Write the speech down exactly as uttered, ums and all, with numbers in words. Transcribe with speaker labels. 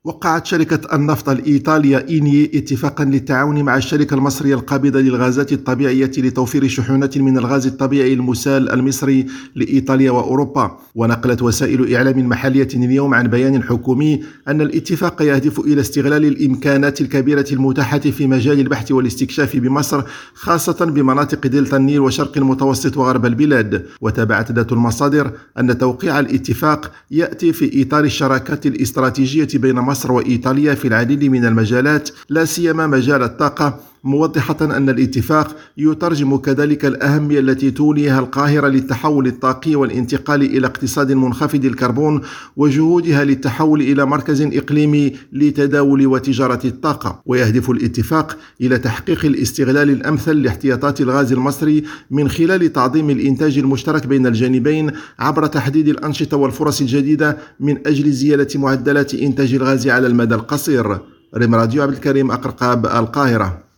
Speaker 1: وقعت شركة النفط الإيطالية إيني اتفاقا للتعاون مع الشركة المصرية القابضة للغازات الطبيعية لتوفير شحنات من الغاز الطبيعي المسال المصري لإيطاليا وأوروبا. ونقلت وسائل إعلام محلية اليوم عن بيان حكومي أن الاتفاق يهدف إلى استغلال الإمكانات الكبيرة المتاحة في مجال البحث والاستكشاف بمصر، خاصة بمناطق دلتا النيل وشرق المتوسط وغرب البلاد. وتابعت ذات المصادر أن توقيع الاتفاق يأتي في إطار الشراكات الاستراتيجية بين مصر وإيطاليا في العديد من المجالات، لا سيما مجال الطاقة، موضحة أن الاتفاق يترجم كذلك الأهمية التي توليها القاهرة للتحول الطاقي والانتقال إلى اقتصاد منخفض الكربون، وجهودها للتحول إلى مركز إقليمي لتداول وتجارة الطاقة. ويهدف الاتفاق إلى تحقيق الاستغلال الأمثل لاحتياطات الغاز المصري من خلال تعظيم الإنتاج المشترك بين الجانبين عبر تحديد الأنشطة والفرص الجديدة من أجل زيادة معدلات إنتاج الغاز على المدى القصير. ريم راديو عبد الكريم أقرقاب، القاهرة.